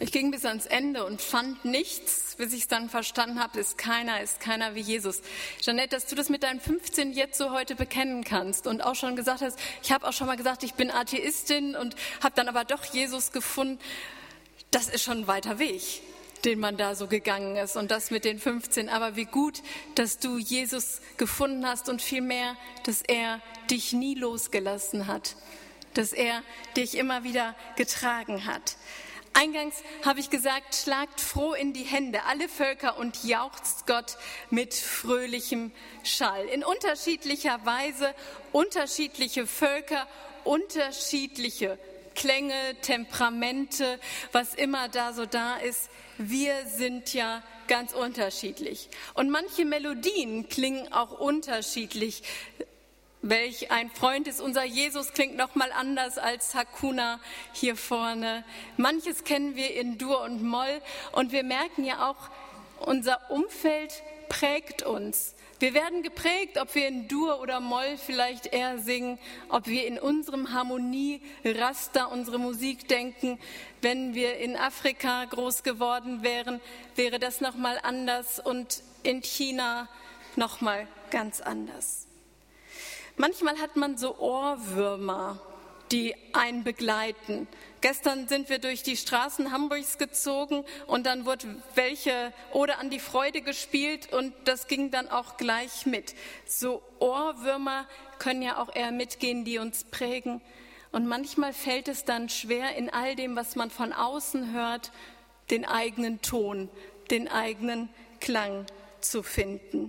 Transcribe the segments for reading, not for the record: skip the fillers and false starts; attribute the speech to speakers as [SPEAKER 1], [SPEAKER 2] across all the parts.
[SPEAKER 1] Ich ging bis ans Ende und fand nichts, bis ich es dann verstanden habe, ist keiner wie Jesus. Jeanette, dass du das mit deinen 15 jetzt so heute bekennen kannst und auch schon gesagt hast, ich habe auch schon mal gesagt, ich bin Atheistin und habe dann aber doch Jesus gefunden, das ist schon ein weiter Weg, den man da so gegangen ist und das mit den 15. Aber wie gut, dass du Jesus gefunden hast und vielmehr, dass er dich nie losgelassen hat, dass er dich immer wieder getragen hat. Eingangs habe ich gesagt, schlagt froh in die Hände, alle Völker, und jauchzt Gott mit fröhlichem Schall. In unterschiedlicher Weise, unterschiedliche Völker, unterschiedliche Klänge, Temperamente, was immer da so da ist. Wir sind ja ganz unterschiedlich. Und manche Melodien klingen auch unterschiedlich. Welch ein Freund ist unser Jesus, klingt nochmal anders als Hakuna hier vorne. Manches kennen wir in Dur und Moll und wir merken ja auch, unser Umfeld prägt uns. Wir werden geprägt, ob wir in Dur oder Moll vielleicht eher singen, ob wir in unserem Harmonieraster unsere Musik denken. Wenn wir in Afrika groß geworden wären, wäre das nochmal anders und in China nochmal ganz anders. Manchmal hat man so Ohrwürmer, die einen begleiten. Gestern sind wir durch die Straßen Hamburgs gezogen und dann wurde welche Ode an die Freude gespielt und das ging dann auch gleich mit. So Ohrwürmer können ja auch eher mitgehen, die uns prägen. Und manchmal fällt es dann schwer, in all dem, was man von außen hört, den eigenen Ton, den eigenen Klang zu finden.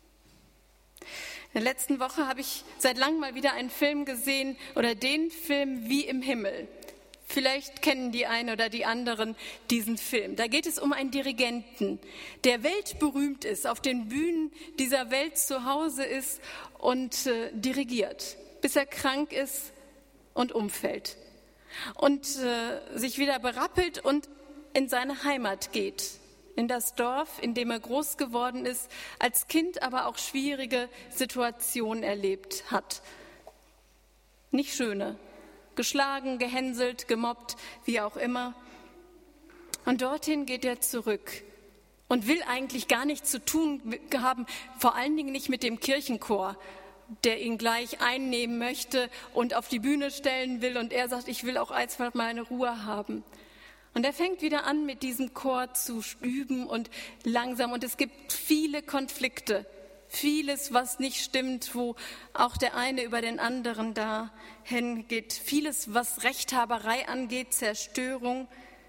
[SPEAKER 1] In der letzten Woche habe ich seit langem mal wieder einen Film gesehen oder den Film Wie im Himmel. Vielleicht kennen die einen oder die anderen diesen Film. Da geht es um einen Dirigenten, der weltberühmt ist, auf den Bühnen dieser Welt zu Hause ist und dirigiert, bis er krank ist und umfällt und sich wieder berappelt und in seine Heimat geht. In das Dorf, in dem er groß geworden ist, als Kind aber auch schwierige Situationen erlebt hat. Nicht schöne, geschlagen, gehänselt, gemobbt, wie auch immer. Und dorthin geht er zurück und will eigentlich gar nichts zu tun haben, vor allen Dingen nicht mit dem Kirchenchor, der ihn gleich einnehmen möchte und auf die Bühne stellen will. Und er sagt, ich will auch einfach meine Ruhe haben. Und er fängt wieder an, mit diesem Chor zu üben und langsam. Und es gibt viele Konflikte, vieles, was nicht stimmt, wo auch der eine über den anderen dahin geht. Vieles, was Rechthaberei angeht, Zerstörung.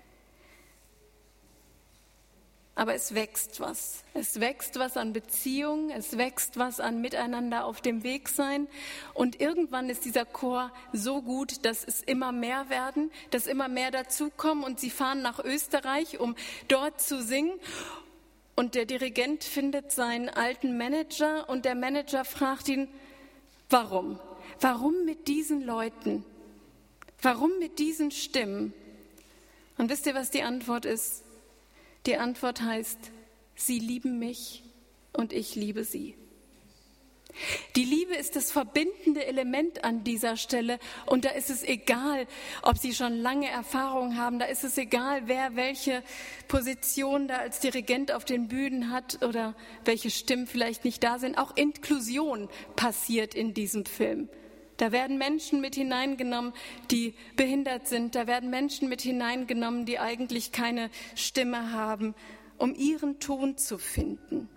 [SPEAKER 1] Aber es wächst was. Es wächst was an Beziehung, es wächst was an Miteinander auf dem Weg sein. Und irgendwann ist dieser Chor so gut, dass es immer mehr werden, dass immer mehr dazukommen. Und sie fahren nach Österreich, um dort zu singen. Und der Dirigent findet seinen alten Manager und der Manager fragt ihn, warum? Warum mit diesen Leuten? Warum mit diesen Stimmen? Und wisst ihr, was die Antwort ist? Die Antwort heißt, sie lieben mich und ich liebe sie. Die Liebe ist das verbindende Element an dieser Stelle und da ist es egal, ob sie schon lange Erfahrung haben, da ist es egal, wer welche Position da als Dirigent auf den Bühnen hat oder welche Stimmen vielleicht nicht da sind. Auch Inklusion passiert in diesem Film. Da werden Menschen mit hineingenommen, die behindert sind. Da werden Menschen mit hineingenommen, die eigentlich keine Stimme haben, um ihren Ton zu finden.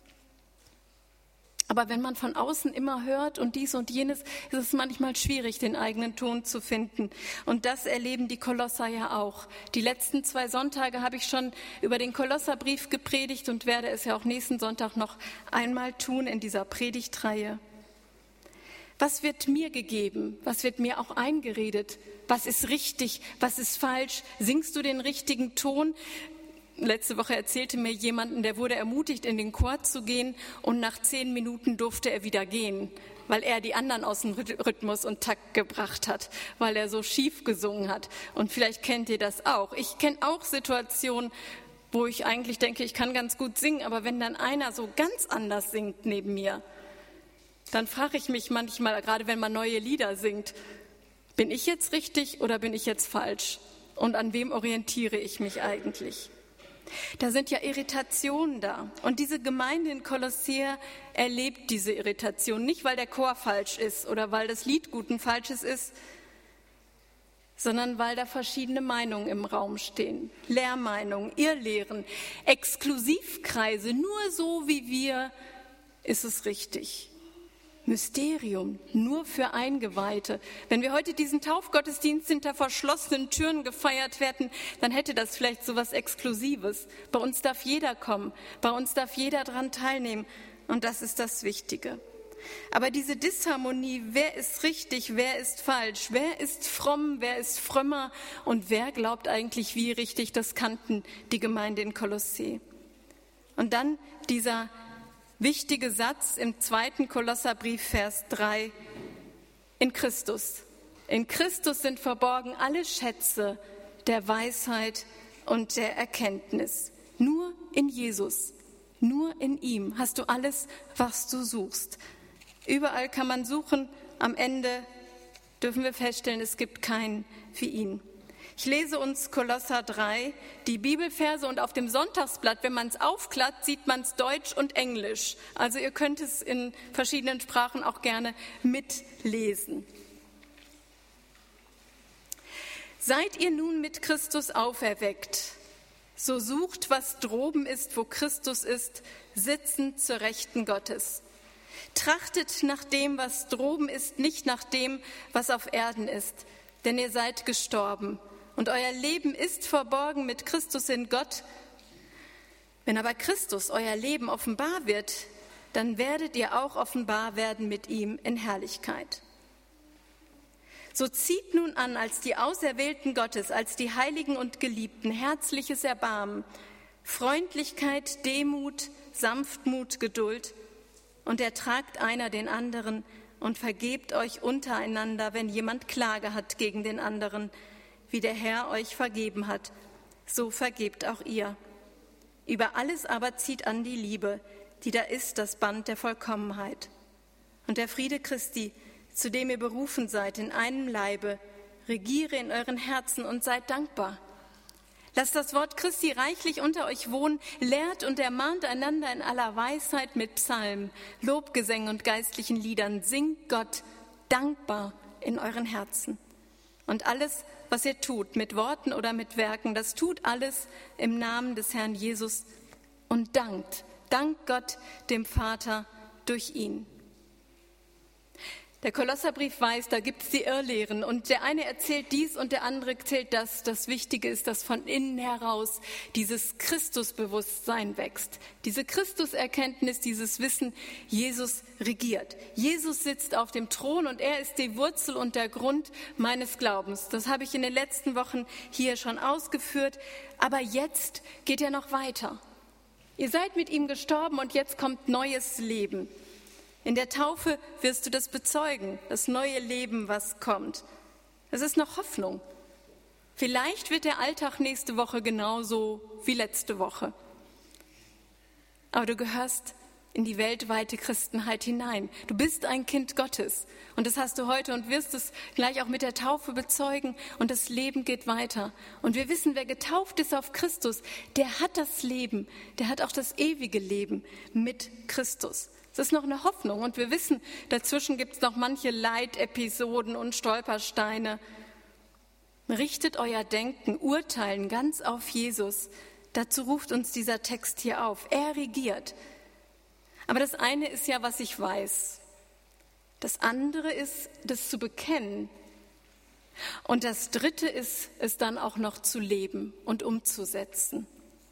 [SPEAKER 1] Aber wenn man von außen immer hört und dies und jenes, ist es manchmal schwierig, den eigenen Ton zu finden. Und das erleben die Kolosser ja auch. Die letzten 2 Sonntage habe ich schon über den Kolosserbrief gepredigt und werde es ja auch nächsten Sonntag noch einmal tun in dieser Predigtreihe. Was wird mir gegeben? Was wird mir auch eingeredet? Was ist richtig? Was ist falsch? Singst du den richtigen Ton? Letzte Woche erzählte mir jemand, der wurde ermutigt, in den Chor zu gehen und nach 10 Minuten durfte er wieder gehen, weil er die anderen aus dem Rhythmus und Takt gebracht hat, weil er so schief gesungen hat. Und vielleicht kennt ihr das auch. Ich kenne auch Situationen, wo ich eigentlich denke, ich kann ganz gut singen, aber wenn dann einer so ganz anders singt neben mir, dann frage ich mich manchmal, gerade wenn man neue Lieder singt, bin ich jetzt richtig oder bin ich jetzt falsch? Und an wem orientiere ich mich eigentlich? Da sind ja Irritationen da. Und diese Gemeinde in Kolossä erlebt diese Irritation. Nicht, weil der Chor falsch ist oder weil das Liedgut ein falsches ist, sondern weil da verschiedene Meinungen im Raum stehen. Lehrmeinungen, Irrlehren, Exklusivkreise, nur so wie wir ist es richtig. Mysterium, nur für Eingeweihte. Wenn wir heute diesen Taufgottesdienst hinter verschlossenen Türen gefeiert hätten, dann hätte das vielleicht so was Exklusives. Bei uns darf jeder kommen, bei uns darf jeder daran teilnehmen und das ist das Wichtige. Aber diese Disharmonie, wer ist richtig, wer ist falsch, wer ist fromm, wer ist frömmer und wer glaubt eigentlich wie richtig, das kannten die Gemeinde in Kolossä. Und dann dieser wichtige Satz im 2. Kolosserbrief, Vers 3, in Christus. In Christus sind verborgen alle Schätze der Weisheit und der Erkenntnis. Nur in Jesus, nur in ihm hast du alles, was du suchst. Überall kann man suchen, am Ende dürfen wir feststellen, es gibt keinen wie ihn. Ich lese uns Kolosser 3, die Bibelverse und auf dem Sonntagsblatt, wenn man es aufklappt, sieht man es Deutsch und Englisch. Also ihr könnt es in verschiedenen Sprachen auch gerne mitlesen. Seid ihr nun mit Christus auferweckt, so sucht, was droben ist, wo Christus ist, sitzend zur Rechten Gottes. Trachtet nach dem, was droben ist, nicht nach dem, was auf Erden ist, denn ihr seid gestorben. Und euer Leben ist verborgen mit Christus in Gott. Wenn aber Christus, euer Leben, offenbar wird, dann werdet ihr auch offenbar werden mit ihm in Herrlichkeit. So zieht nun an als die Auserwählten Gottes, als die Heiligen und Geliebten, herzliches Erbarmen, Freundlichkeit, Demut, Sanftmut, Geduld und ertragt einer den anderen und vergebt euch untereinander, wenn jemand Klage hat gegen den anderen. Wie der Herr euch vergeben hat, so vergebt auch ihr. Über alles aber zieht an die Liebe, die da ist, das Band der Vollkommenheit. Und der Friede Christi, zu dem ihr berufen seid, in einem Leibe, regiere in euren Herzen und seid dankbar. Lasst das Wort Christi reichlich unter euch wohnen, lehrt und ermahnt einander in aller Weisheit mit Psalmen, Lobgesängen und geistlichen Liedern. Singt Gott dankbar in euren Herzen. Und alles, was ihr tut, mit Worten oder mit Werken, das tut alles im Namen des Herrn Jesus und dankt Gott dem Vater durch ihn. Der Kolosserbrief weiß, da gibt es die Irrlehren und der eine erzählt dies und der andere erzählt das. Das Wichtige ist, dass von innen heraus dieses Christusbewusstsein wächst. Diese Christuserkenntnis, dieses Wissen, Jesus regiert. Jesus sitzt auf dem Thron und er ist die Wurzel und der Grund meines Glaubens. Das habe ich in den letzten Wochen hier schon ausgeführt. Aber jetzt geht er noch weiter. Ihr seid mit ihm gestorben und jetzt kommt neues Leben. In der Taufe wirst du das bezeugen, das neue Leben, was kommt. Es ist noch Hoffnung. Vielleicht wird der Alltag nächste Woche genauso wie letzte Woche. Aber du gehörst in die weltweite Christenheit hinein. Du bist ein Kind Gottes und das hast du heute und wirst es gleich auch mit der Taufe bezeugen und das Leben geht weiter. Und wir wissen, wer getauft ist auf Christus, der hat das Leben, der hat auch das ewige Leben mit Christus. Es ist noch eine Hoffnung und wir wissen, dazwischen gibt es noch manche Leitepisoden und Stolpersteine. Richtet euer Denken, Urteilen ganz auf Jesus. Dazu ruft uns dieser Text hier auf. Er regiert. Aber das eine ist ja, was ich weiß. Das andere ist, das zu bekennen. Und das dritte ist, es dann auch noch zu leben und umzusetzen.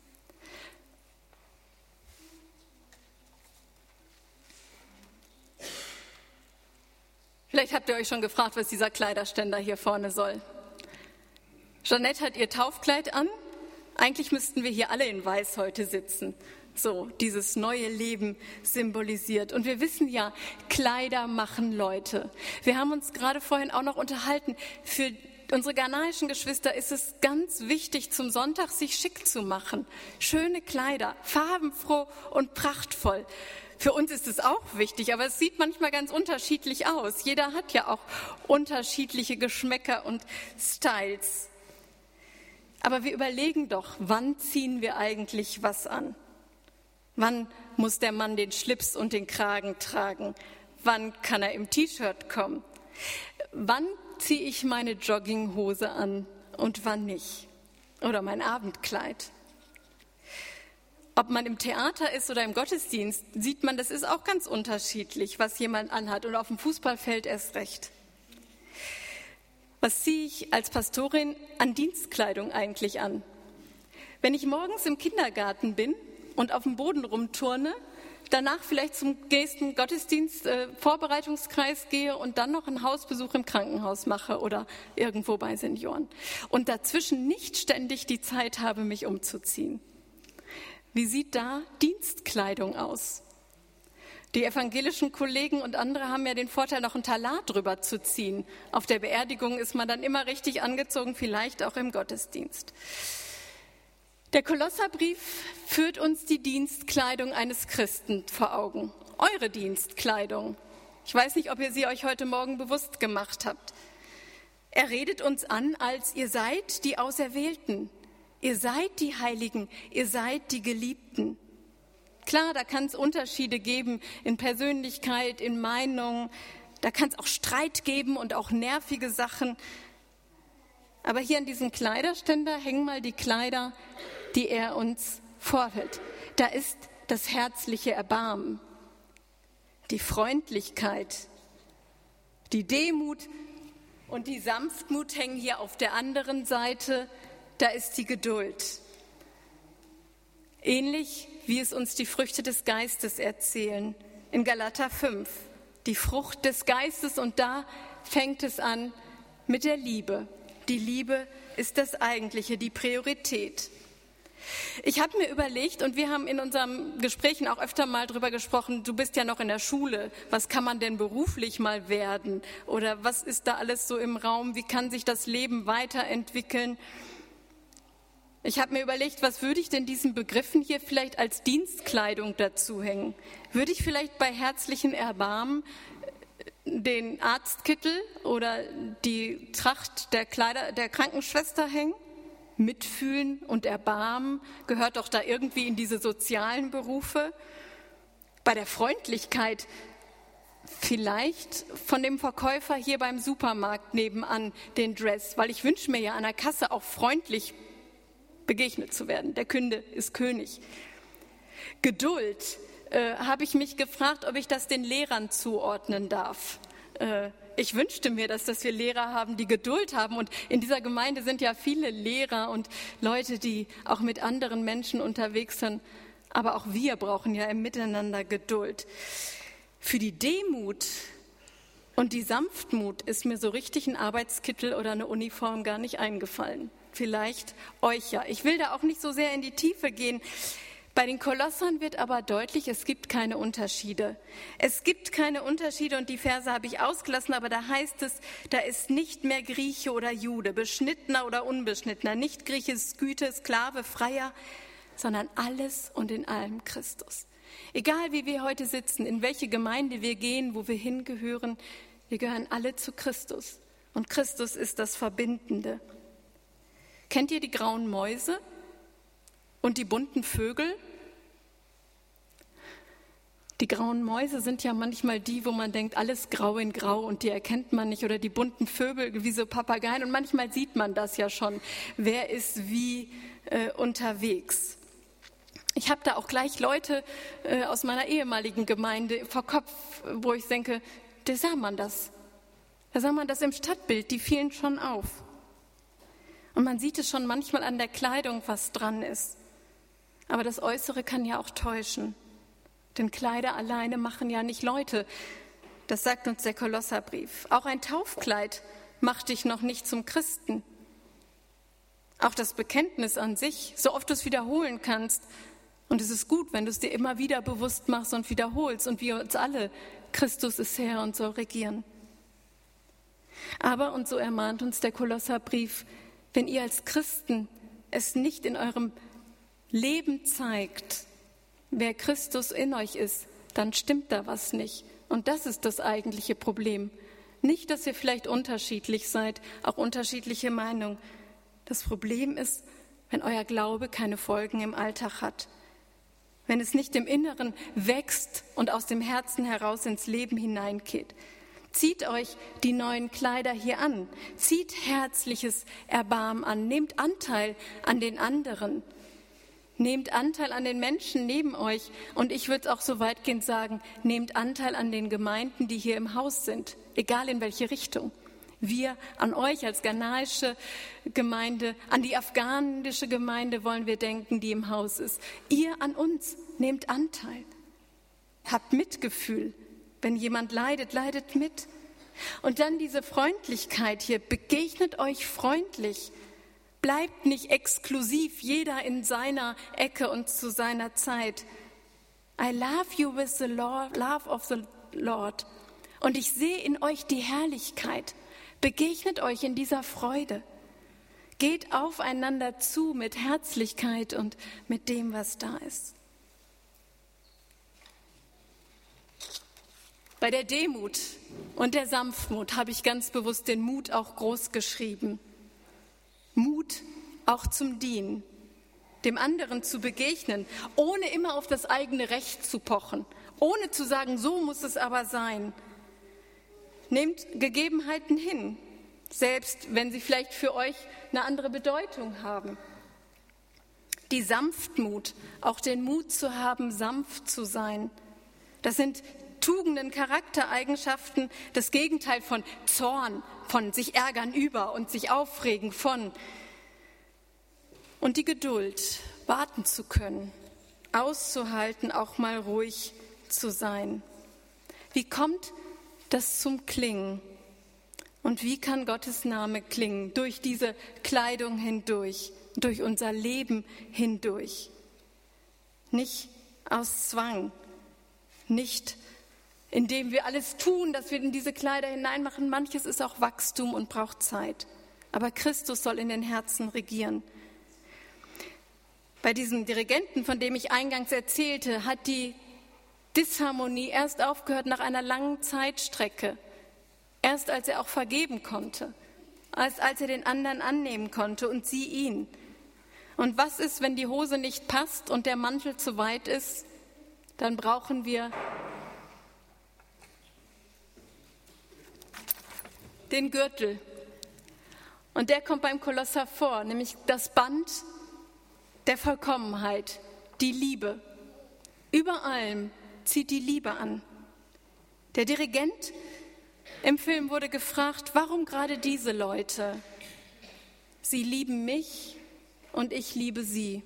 [SPEAKER 1] Vielleicht habt ihr euch schon gefragt, was dieser Kleiderständer hier vorne soll. Jeanette hat ihr Taufkleid an. Eigentlich müssten wir hier alle in Weiß heute sitzen. So, dieses neue Leben symbolisiert. Und wir wissen ja, Kleider machen Leute. Wir haben uns gerade vorhin auch noch unterhalten. Für unsere ghanaischen Geschwister ist es ganz wichtig, zum Sonntag sich schick zu machen. Schöne Kleider, farbenfroh und prachtvoll. Für uns ist es auch wichtig, aber es sieht manchmal ganz unterschiedlich aus. Jeder hat ja auch unterschiedliche Geschmäcker und Styles. Aber wir überlegen doch, wann ziehen wir eigentlich was an? Wann muss der Mann den Schlips und den Kragen tragen? Wann kann er im T-Shirt kommen? Wann ziehe ich meine Jogginghose an und wann nicht? Oder mein Abendkleid? Ob man im Theater ist oder im Gottesdienst, sieht man, das ist auch ganz unterschiedlich, was jemand anhat. Und auf dem Fußballfeld erst recht. Was ziehe ich als Pastorin an Dienstkleidung eigentlich an? Wenn ich morgens im Kindergarten bin und auf dem Boden rumturne, danach vielleicht zum nächsten Gottesdienst, Vorbereitungskreis gehe und dann noch einen Hausbesuch im Krankenhaus mache oder irgendwo bei Senioren. Und dazwischen nicht ständig die Zeit habe, mich umzuziehen. Wie sieht da Dienstkleidung aus? Die evangelischen Kollegen und andere haben ja den Vorteil, noch einen Talar drüber zu ziehen. Auf der Beerdigung ist man dann immer richtig angezogen, vielleicht auch im Gottesdienst. Der Kolosserbrief führt uns die Dienstkleidung eines Christen vor Augen. Eure Dienstkleidung. Ich weiß nicht, ob ihr sie euch heute Morgen bewusst gemacht habt. Er redet uns an, als ihr seid die Auserwählten. Ihr seid die Heiligen, ihr seid die Geliebten. Klar, da kann es Unterschiede geben in Persönlichkeit, in Meinung. Da kann es auch Streit geben und auch nervige Sachen. Aber hier an diesem Kleiderständer hängen mal die Kleider, die er uns vorhält. Da ist das herzliche Erbarmen, die Freundlichkeit, die Demut und die Sanftmut hängen hier auf der anderen Seite. Da ist die Geduld. Ähnlich wie es uns die Früchte des Geistes erzählen. In Galater 5, die Frucht des Geistes, und da fängt es an mit der Liebe. Die Liebe ist das Eigentliche, die Priorität. Ich habe mir überlegt, und wir haben in unseren Gesprächen auch öfter mal drüber gesprochen, du bist ja noch in der Schule, was kann man denn beruflich mal werden? Oder was ist da alles so im Raum? Wie kann sich das Leben weiterentwickeln? Ich habe mir überlegt, was würde ich denn diesen Begriffen hier vielleicht als Dienstkleidung dazu hängen? Würde ich vielleicht bei herzlichen Erbarmen den Arztkittel oder die Tracht der Krankenschwester hängen? Mitfühlen und Erbarmen gehört doch da irgendwie in diese sozialen Berufe. Bei der Freundlichkeit vielleicht von dem Verkäufer hier beim Supermarkt nebenan den Dress, weil ich wünsche mir ja an der Kasse auch freundlich begegnet zu werden. Der Kunde ist König. Geduld, habe ich mich gefragt, ob ich das den Lehrern zuordnen darf. Ich wünschte mir, dass wir Lehrer haben, die Geduld haben. Und in dieser Gemeinde sind ja viele Lehrer und Leute, die auch mit anderen Menschen unterwegs sind. Aber auch wir brauchen ja im Miteinander Geduld. Für die Demut und die Sanftmut ist mir so richtig ein Arbeitskittel oder eine Uniform gar nicht eingefallen. Vielleicht euch ja. Ich will da auch nicht so sehr in die Tiefe gehen. Bei den Kolossern wird aber deutlich, es gibt keine Unterschiede. Es gibt keine Unterschiede und die Verse habe ich ausgelassen, aber da heißt es, da ist nicht mehr Grieche oder Jude, Beschnittener oder Unbeschnittener, nicht Grieche, Skythe, Sklave, Freier, sondern alles und in allem Christus. Egal wie wir heute sitzen, in welche Gemeinde wir gehen, wo wir hingehören, wir gehören alle zu Christus und Christus ist das Verbindende. Kennt ihr die grauen Mäuse und die bunten Vögel? Die grauen Mäuse sind ja manchmal die, wo man denkt, alles grau in grau und die erkennt man nicht. Oder die bunten Vögel wie so Papageien. Und manchmal sieht man das ja schon, wer ist wie unterwegs. Ich habe da auch gleich Leute aus meiner ehemaligen Gemeinde vor Kopf, wo ich denke, da sah man das. Da sah man das im Stadtbild, die fielen schon auf. Und man sieht es schon manchmal an der Kleidung, was dran ist. Aber das Äußere kann ja auch täuschen. Denn Kleider alleine machen ja nicht Leute. Das sagt uns der Kolosserbrief. Auch ein Taufkleid macht dich noch nicht zum Christen. Auch das Bekenntnis an sich, so oft du es wiederholen kannst. Und es ist gut, wenn du es dir immer wieder bewusst machst und wiederholst. Und wir uns alle, Christus ist Herr und soll regieren. Aber, und so ermahnt uns der Kolosserbrief, wenn ihr als Christen es nicht in eurem Leben zeigt, wer Christus in euch ist, dann stimmt da was nicht. Und das ist das eigentliche Problem. Nicht, dass ihr vielleicht unterschiedlich seid, auch unterschiedliche Meinungen. Das Problem ist, wenn euer Glaube keine Folgen im Alltag hat. Wenn es nicht im Inneren wächst und aus dem Herzen heraus ins Leben hineingeht. Zieht euch die neuen Kleider hier an. Zieht herzliches Erbarmen an. Nehmt Anteil an den anderen. Nehmt Anteil an den Menschen neben euch. Und ich würde auch so weitgehend sagen, nehmt Anteil an den Gemeinden, die hier im Haus sind. Egal in welche Richtung. Wir an euch als ghanaische Gemeinde, an die afghanische Gemeinde wollen wir denken, die im Haus ist. Ihr an uns, nehmt Anteil. Habt Mitgefühl. Wenn jemand leidet, leidet mit. Und dann diese Freundlichkeit hier, begegnet euch freundlich. Bleibt nicht exklusiv, jeder in seiner Ecke und zu seiner Zeit. I love you with the love of the Lord. Und ich sehe in euch die Herrlichkeit. Begegnet euch in dieser Freude. Geht aufeinander zu mit Herzlichkeit und mit dem, was da ist. Bei der Demut und der Sanftmut habe ich ganz bewusst den Mut auch groß geschrieben. Mut auch zum Dienen, dem anderen zu begegnen, ohne immer auf das eigene Recht zu pochen, ohne zu sagen, so muss es aber sein. Nehmt Gegebenheiten hin, selbst wenn sie vielleicht für euch eine andere Bedeutung haben. Die Sanftmut, auch den Mut zu haben, sanft zu sein. Das sind Tugenden, Charaktereigenschaften, das Gegenteil von Zorn, von sich ärgern über und sich aufregen von. Und die Geduld, warten zu können, auszuhalten, auch mal ruhig zu sein. Wie kommt das zum Klingen? Und wie kann Gottes Name klingen? Durch diese Kleidung hindurch, durch unser Leben hindurch. Nicht aus Zwang, nicht indem wir alles tun, dass wir in diese Kleider hineinmachen. Manches ist auch Wachstum und braucht Zeit. Aber Christus soll in den Herzen regieren. Bei diesem Dirigenten, von dem ich eingangs erzählte, hat die Disharmonie erst aufgehört nach einer langen Zeitstrecke. Erst als er auch vergeben konnte. Als er den anderen annehmen konnte und sie ihn. Und was ist, wenn die Hose nicht passt und der Mantel zu weit ist? Dann brauchen wir den Gürtel. Und der kommt beim Kolosser vor, nämlich das Band der Vollkommenheit, die Liebe. Über allem zieht die Liebe an. Der Dirigent im Film wurde gefragt, warum gerade diese Leute? Sie lieben mich und ich liebe sie.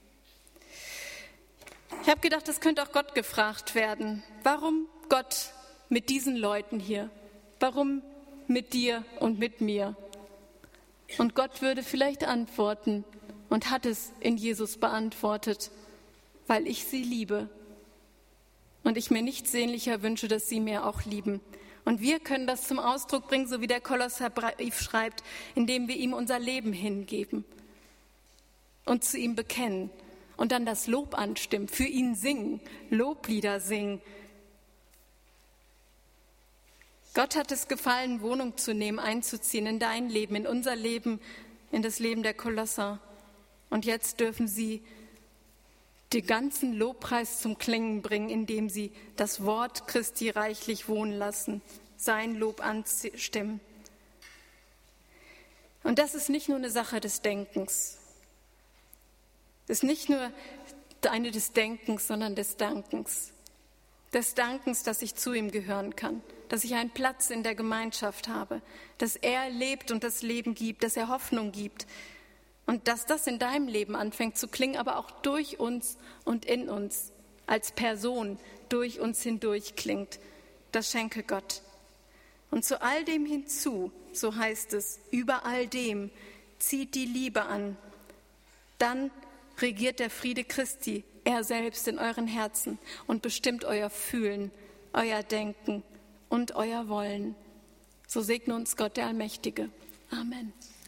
[SPEAKER 1] Ich habe gedacht, das könnte auch Gott gefragt werden. Warum Gott mit diesen Leuten hier? Warum mit dir und mit mir? Und Gott würde vielleicht antworten und hat es in Jesus beantwortet, weil ich sie liebe und ich mir nichts sehnlicher wünsche, dass sie mir auch lieben. Und wir können das zum Ausdruck bringen, so wie der Kolosserbrief schreibt, indem wir ihm unser Leben hingeben und zu ihm bekennen und dann das Lob anstimmen, für ihn singen, Loblieder singen. Gott hat es gefallen, Wohnung zu nehmen, einzuziehen in dein Leben, in unser Leben, in das Leben der Kolosser. Und jetzt dürfen sie den ganzen Lobpreis zum Klingen bringen, indem sie das Wort Christi reichlich wohnen lassen, sein Lob anstimmen. Und das ist nicht nur eine Sache des Denkens. Das ist nicht nur eine des Denkens, sondern des Dankens. Des Dankens, dass ich zu ihm gehören kann, dass ich einen Platz in der Gemeinschaft habe, dass er lebt und das Leben gibt, dass er Hoffnung gibt. Und dass das in deinem Leben anfängt zu klingen, aber auch durch uns und in uns, als Person durch uns hindurch klingt, das schenke Gott. Und zu all dem hinzu, so heißt es, über all dem zieht die Liebe an. Dann regiert der Friede Christi, er selbst in euren Herzen und bestimmt euer Fühlen, euer Denken und euer Wollen. So segne uns Gott, der Allmächtige. Amen.